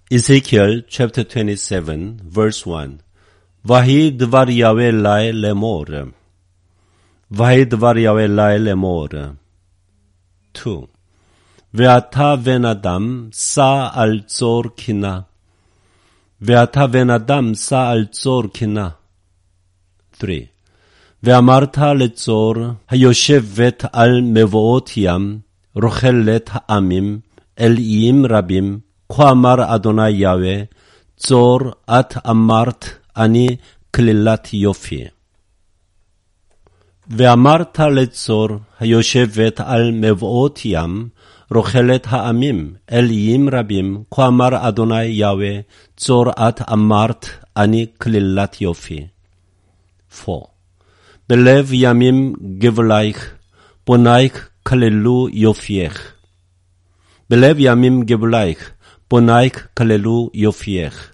Ezekiel chapter 27 verse 1. Vahi dvar Yahweh lai lemor. Vahi dvar Yahweh lai lemor. 2. Ve'ata ven adam sa al tzor kina. Ve'ata ven adam sa al tzor kina. 3. Ve'amarta letzor hayoshevet al mevoot yam rochelet ha'amim el iyim rabim כה אמר אדוני יהוה, צור את אמרת אני כלילת יופי. ואמרת לצור היושבת על מבואות ים, רוכלת העמים אל איים רבים, כה אמר אדוני יהוה, צור את אמרת אני כלילת יופי. 4. בלב ימים גבולייך, בונייך כללו יופייך. בלב ימים גבולייך, בונייך כללו יופייך.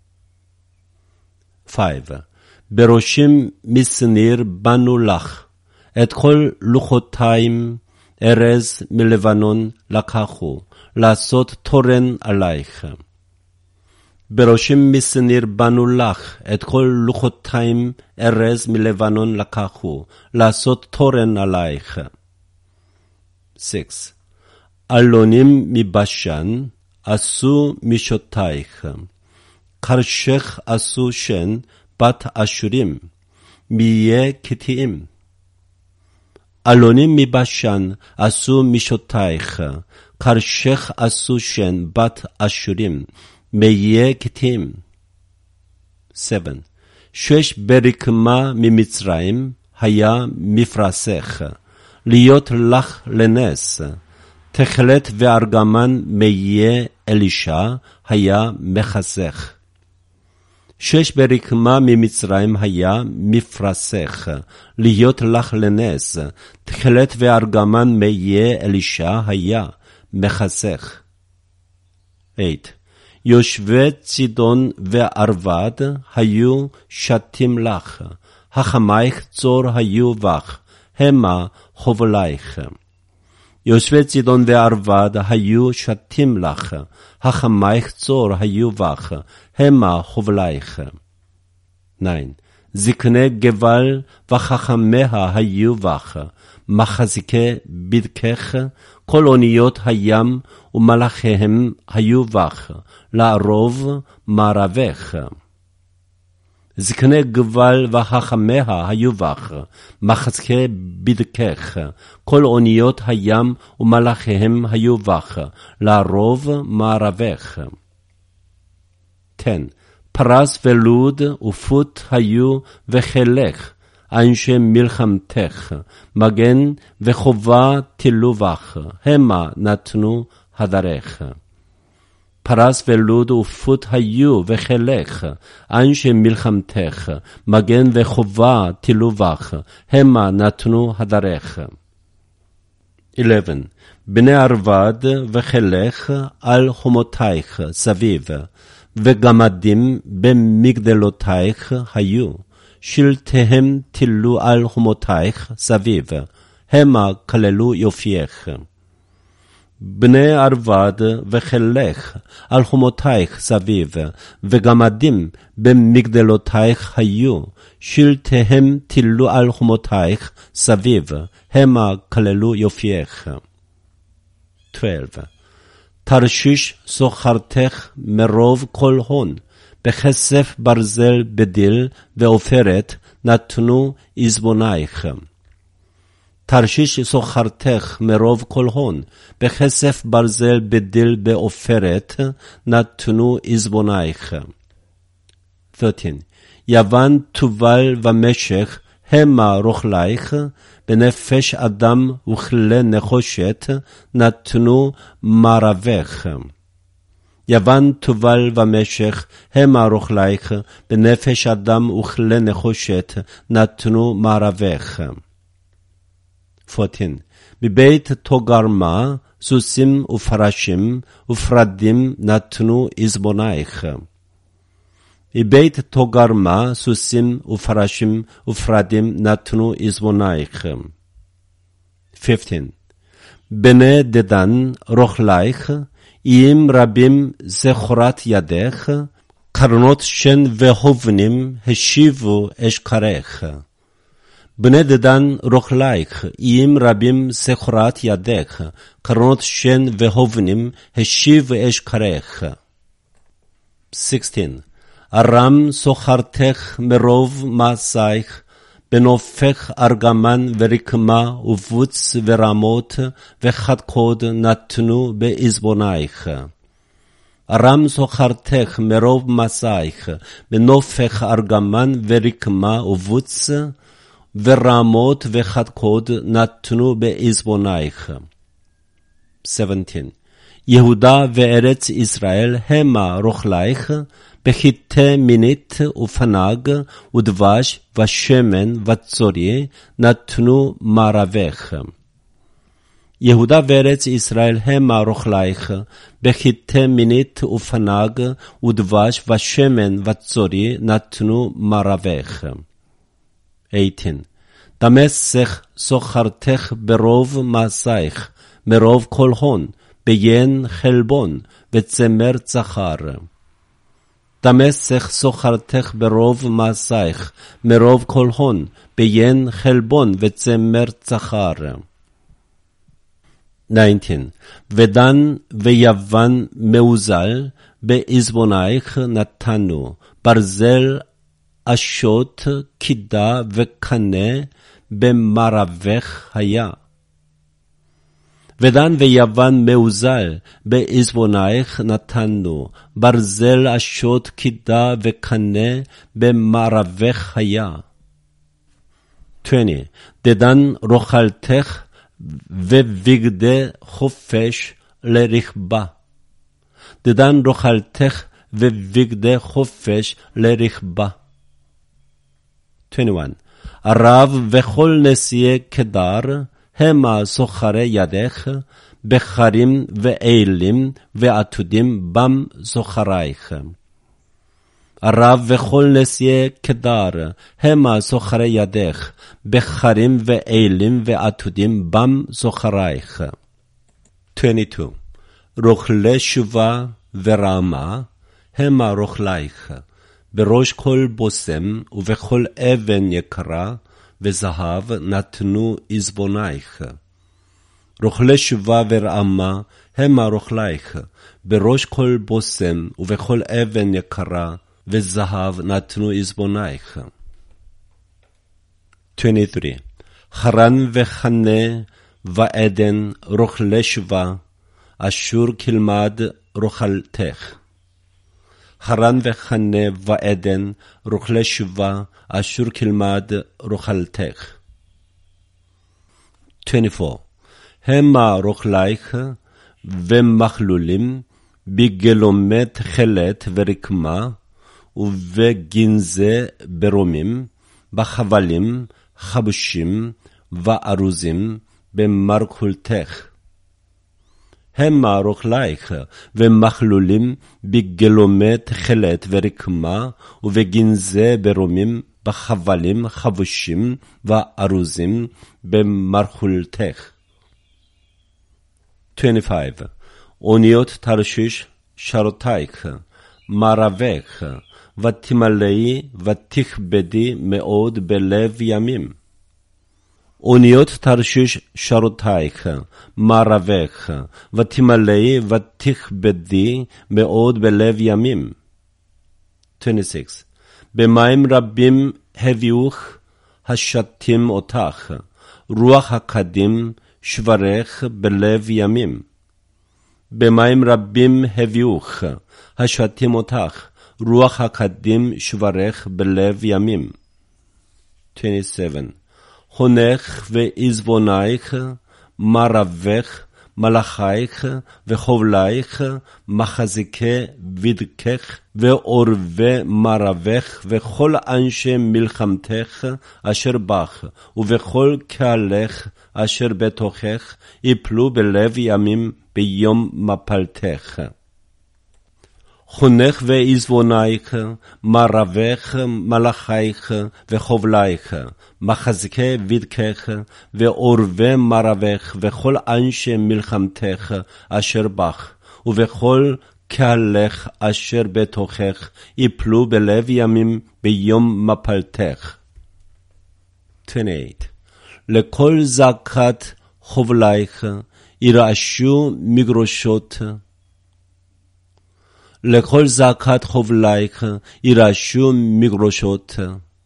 5. בראשים משניר בנו לך, את כל לוחותיים ארז מלבנון לקחו, לעשות תורן עלייך. בראשים משניר בנו לך, את כל לוחותיים ארז מלבנון לקחו, לעשות תורן עלייך. 6. אלונים מבשן, עשו משותייך, קרשך עשו שן, בת אשורים, מיה קטעים. אלונים מבשן, עשו משותייך, קרשך עשו שן, בת אשורים, מיה קטעים. 7. 6 ברקמה ממצרים, היה מפרסך, להיות לך לנס, תכלת וארגמן מיה אלישע היה מחסך. 6 ברקמה ממצרים היה מפרסך, להיות לך לנס, תכלת וארגמן מיה אלישע היה מחסך. 8. יושבי צידון וערבד היו שתים לך, החמייך צור היו בך, המה חובלייך. יושבי צידון וערבד היו שתים לך, החמייך צור היו בך, המה חובלייך. 9. זקני גבל וחכמיה היו בך, מחזיקי בדקך, כל אוניות הים ומלאכיהם היו בך, לערוב מערבך. זקני גבל וחכמיה היו בך, מחזיקי בדקך, כל אוניות הים ומלאכיהם היו בך, לערוב מערבך. 10. פרס ולוד ופוט היו וחלך, אנשי מלחמתך, מגן וחובה תלו בך, המה נתנו הדרך. פרס ולוד ופוט היו וחלך, אנשי מלחמתך, מגן וחובה תלו בך, המה נתנו הדרך. 11. בני ערבד וחלך על חומותייך סביב, וגמדים במגדלותייך היו, שלטיהם תלו על חומותייך סביב, המה כללו יופייך. בני ערבד וחלך על חומותייך סביב, וגמדים במגדלותייך היו, שלטיהם תלו על חומותייך סביב, המה כללו יופייך. 12. תרשיש סוחרתך מרוב כל הון, בכסף ברזל בדיל ועופרת נתנו עזבונייך. תרשיש סוחרתך מרוב כל הון, בכסף ברזל בדיל בעופרת נתנו עזבונייך. 13. יוון תובל ומשך המה רוכלייך, בנפש אדם וכלי נחושת נתנו מערבך. יוון תובל ומשך המה רוכלייך, בנפש אדם וכלי נחושת נתנו מערבך. 14. מבית תוגרמה סוסים ופרשים ופרדים נתנו עזבונייך. מבית תוגרמה סוסים ופרשים ופרדים נתנו עזבונייך. 15. בני דדן רוכלייך, אם רבים זכורת ידך, קרנות שן והובנים השיבו אשכרך. בני דדן רוכלייך, אם רבים זכורת ידך, קרנות שן והובנים השיבו אשכרך. 16. ארם סוחרתך מרוב מעשייך, בנופך ארגמן ורקמה ובוץ ורמות וחדקוד נתנו בעזבונייך. ארם סוחרתך מרוב מעשייך, בנופך ארגמן ורקמה ובוץ ורמות וחדקוד נתנו בעזבונייך. 17. יהודה וארץ ישראל המה רוכלייך, בחיטי מינית ופנג ודבש ושמן וצורי נתנו מערבך. יהודה וארץ ישראל המה רוכלייך, בחיטי מינית ופנג ודבש ושמן וצורי נתנו מערבך. 18. דמשך סוחרתך ברוב מעשייך, מרוב כל הון, ביין חלבון וצמר צחר. דמשך סוחרתך ברוב מעשייך, מרוב כל הון, ביין חלבון וצמר צחר. 19. ודן ויוון מאוזל, בעזבונייך נתנו, ברזל אשות, קידה וקנה, במערבך היה. ודן ויוון מאוזל, בעזבונייך נתנו, ברזל אשות קידה וקנה, במערבך היה. 20. דדן רוכלתך, ובגדי חופש לרכבה. דדן רוכלתך, ובגדי חופש לרכבה. 21. ערב וכל נשיאי קדר, המה סוחרי ידך, בחרים ואלים ועתודים בם סוחרייך. ערב וכל נשיאי קדר, המה סוחרי ידך, בחרים ואלים ועתודים בם סוחרייך. 22. רוכלי שובה ורמה, המה רוכלייך, בראש כל בוסם ובכל אבן יקרה, וזהב נתנו עזבונייך. רוכלי שובה ורעמה המה רוכלייך, בראש כל בוסם ובכל אבן יקרה, וזהב נתנו עזבונייך. 23. חרן וחנה ועדן רוכלי שובה, אשור כלמד רוכלתך. חרן וחנה ועדן רוכלי שובה, אשור כלמד רוכלתך. 24. המה רוכלייך ומחלולים, בגלומי תכלת ורקמה, ובגנזי ברומים, בחבלים, חבושים וארוזים, במרכולתך. המה רוכלייך ומחלולים, בגלומי תכלת ורקמה, ובגנזי ברומים, בחבלים, חבושים וארוזים, במרכולתך. 25. אוניות תרשיש שרותייך, מערבך, ותמלאי ותכבדי מאוד בלב ימים. אוניות תרשיש שרותייך, מערבך, ותמלאי ותכבדי מאוד בלב ימים. 26. במים רבים הביאוך השתים אותך, רוח הקדים שברך בלב ימים. במים רבים הביאוך השתים אותך, רוח הקדים שברך בלב ימים. 27. חונך ועזבונייך, מערבך, מלאכייך וחובלייך, מחזיקי בדקך, ועורבי מערבך, וכל אנשי מלחמתך אשר בך, ובכל קהלך אשר בתוכך, יפלו בלב ימים ביום מפלתך. חונך ועזבונייך, מערבך, מלאכייך וחובלייך, מחזיקי בדקך, ועורבי מערבך, וכל אנשי מלחמתך אשר בך, ובכל קהלך אשר בתוכך, יפלו בלב ימים ביום מפלתך. 28. לכל זעקת חבלייך, ירעשו מגרושות. לכל זעקת חבלייך, ירעשו מגרושות.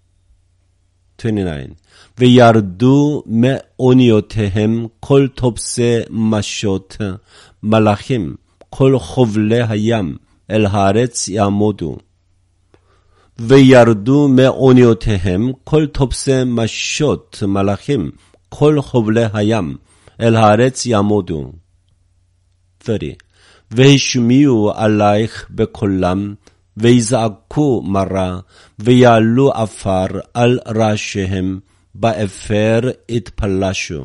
29. וירדו מאוניותיהם כל תופסי משות, מלאכים, כל חובלי הים, אל הארץ יעמודו. וירדו מאוניותיהם כל תופסי משות, מלאכים, כל חובלי הים, אל הארץ יעמודו. 30. והשמיעו עלייך בקולם, ויזעקו מרה, ויעלו עפר על ראשיהם, באפר התפלשו.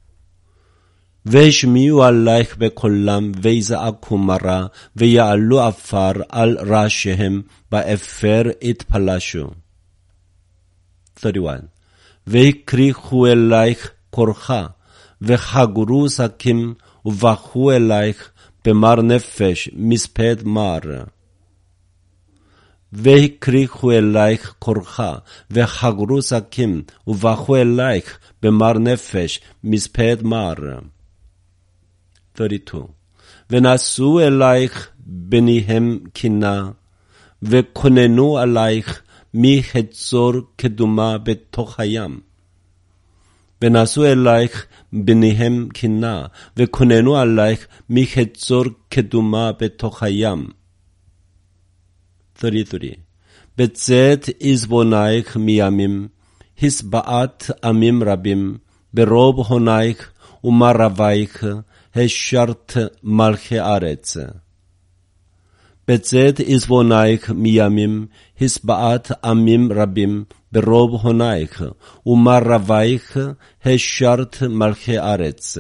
והשמיעו עלייך בקולם, ויזעקו מרה, ויעלו עפר על ראשיהם, באפר התפלשו. 31. ויקריחו אלייך קורחה, וחגרו שקים, ובכו אלייך במר נפש מספד מר. והקריחו אלייך קורחה, וחגרו שקים, ובכו אלייך במר נפש מספד מר. 32. ונשאו אלייך בניהם קינה, וכוננו עלייך מחצור קדומה בתוך הים. ונשאו אלייך בניהם קינה, וכוננו עלייך מחצור קדומה בתוך הים. 33. בצאת עזבונייך מימים, הסבעת עמים רבים, ברוב הונייך ומרבייך, השרת מלכי ארץ. בצאת עזבונייך מימים, הסבעת עמים רבים, ברוב הונייך ומרבייך, השרת מלכי ארץ.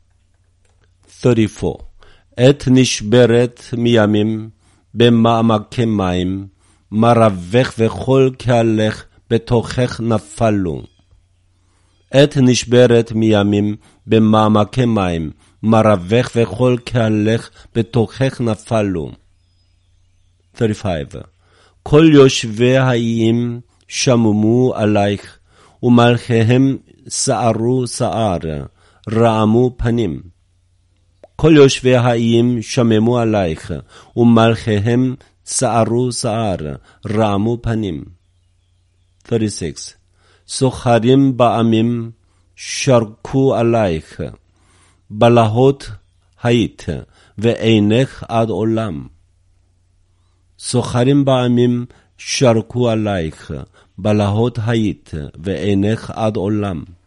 34. עת נשברת מימים, במעמקי מים, מרבך וכל קהלך בתוכך נפלו. עת נשברת מימים, במעמקי מים, מרבך וכל קהלך בתוכך נפלו. 35. כל יושבי האיים שממו עלייך, ומלכיהם סערו סער, רעמו פנים. כל יושבי האיים שממו עלייך, ומלכיהם סערו סער, רעמו פנים. 36. סוחרים בעמים שרקו עלייך, בלהות היית, ועינך עד עולם. סוחרים בעמים שרקו עלייך, בלהות היית, ועינך עד עולם.